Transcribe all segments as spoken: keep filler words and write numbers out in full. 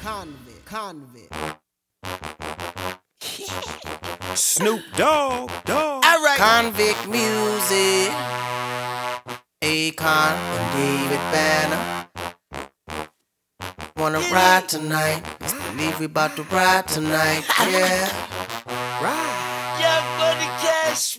Convict, convict. Snoop Dogg, dog. Alright. Convict music. Akon and David Banner. Wanna ride tonight? Just believe we about to ride tonight. Yeah. Right. Young money, cash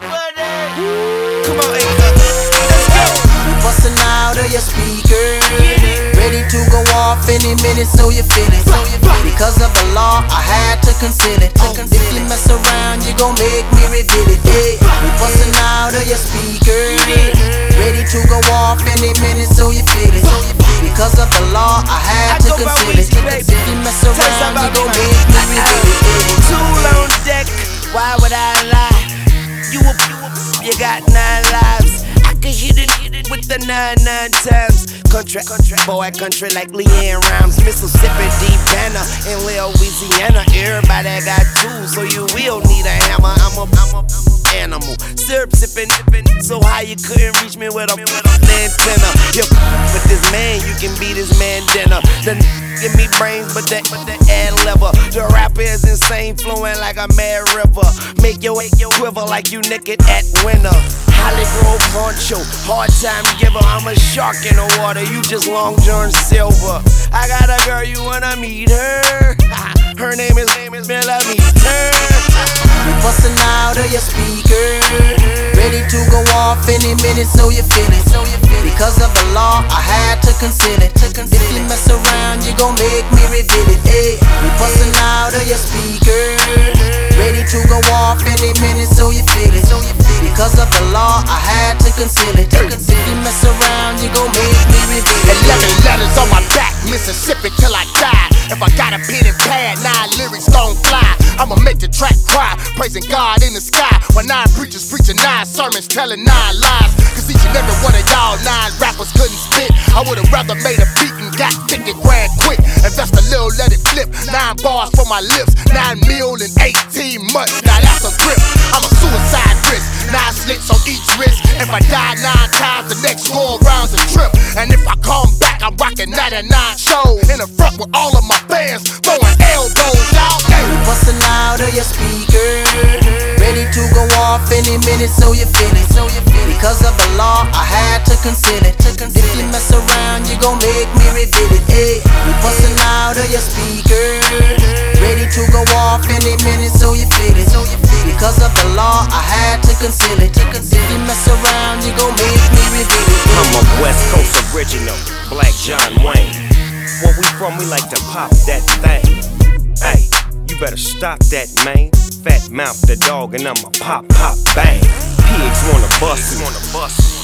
money. Come on, Akon. Let's go. We bustin' out of your speakers. Ready to go off any minute, so you feel it. Because of the law, I had to conceal it. If you mess around, you gon' make me reveal it. Yeah. We bustin' out of your speakers. Ready to go off any minute, so you feel it. Because of the law, I had to conceal it. If you mess around, you gon' make me reveal it. Tool on deck, why would I lie? You a, you got nine lives. I could hit it, hit it with the nine, nine times. Country, country, boy, country like Leanne Rhymes. Mississippi, deep banner in Louisiana. Everybody got tools, so you will need a hammer. I'm a, I'm a, I'm a animal. Syrup sipping, sipping, so high you couldn't reach me with a, with a antenna. Yo, but this man, you can be this man dinner. The give me brains, but that, but that ad lever. The rapper is insane, flowing like a mad river. Make your, make your quiver like you naked at winter. Holly Grove poncho, hard time giver. I'm a shark in the water, you just Long John Silver. I got a girl, you wanna meet her? Her name is, name is Melanie Turn. We bustin' out of your speakers. Ready to go off any minute, so you feel it. Because of the law, I had to conceal it. If you mess around, you gon' make me reveal it. Ay. We bustin' out of your speakers. Ready to go off any minute, so you feel it. Because of the law, I had to conceal it. If you mess around, you gon' make me reveal it. Eleven letters on my back, Mississippi till I die. If I got a pen and pad, nine lyrics gon' fly. I'ma make the track cry, praising God in the sky. When nine preachers preaching nine sermons, telling nine lies. Cause each and every one of y'all nine rappers couldn't spit. I would've rather made a beat and got fifty grand quick. Invest a little, let it flip. Nine bars from my lips, nine mil in eighteen months. Now that's a grip. I'm a suicide risk. Nine slits on each wrist. If I die nine times, the next go around's a trip. And if I come back, I'm rocking ninety-nine shows in the front with all of my fans throwing elbows out. Hey. We bustin' out of your speakers. Ready to go off any minute, so you feel it. Because of the law, I had to conceal it. If you mess around, you gon' make me reveal it. Ay. We bustin' out of your speakers. Ready to go off any minute, so you feel it. Because of the law, I had to conceal it. If you mess around, you gon' make me reveal it. I'm a West Coast original, Black John Wayne. Where we from, we like to pop that thing. Hey, you better stop that, man. Fat mouth the dog and I'ma pop, pop, bang. Pigs wanna bust me, wanna bust me.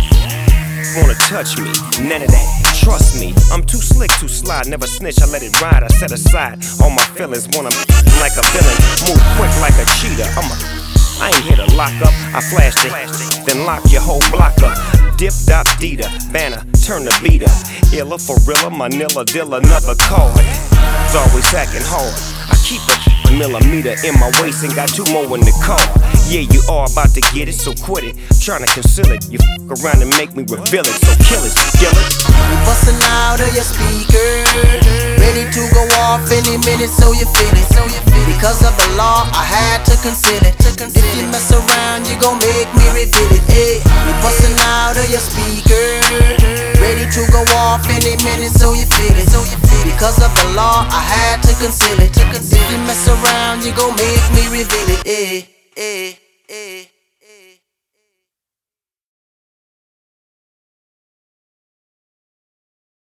Wanna touch me, none of that. Trust me, I'm too slick, too sly. Never snitch, I let it ride. I set aside all my feelings. Wanna like a villain, move quick like a cheetah. I'm a, I ain't here to lock up. I flashed it, then lock your whole block up. Dip, dop, dita, banner, turn the beater. Illa for real, Manila, deal another card. It's always hacking hard. I keep a millimeter in my waist and got two more in the car. Yeah, you are about to get it, so quit it. Tryna conceal it, you fuck around and make me reveal it. So kill it, skill it. We bustin' out of your speakers. Ready to go off any minute, so you feel it. Because of the law, I had to conceal it. If you mess around, you gon' make me reveal it. Ay. We bustin' out of your speakers. Ready to go off any minute, so you feel it. Because of the law, I had to conceal it. If you mess around, you gon' make me reveal it. Ay, ay, ay.